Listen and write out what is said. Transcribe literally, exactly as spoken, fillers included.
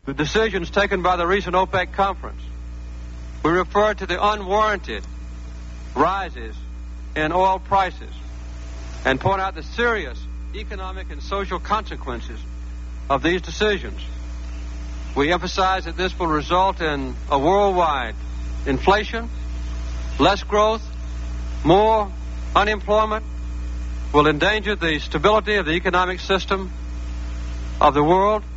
the decisions taken by the recent OPEC conference. We refer to the unwarranted rises in oil prices and point out the serious economic and social consequences of these decisions. We emphasize that this will result in a worldwide inflation, less growth, more unemployment, will endanger the stability of the economic system of the world,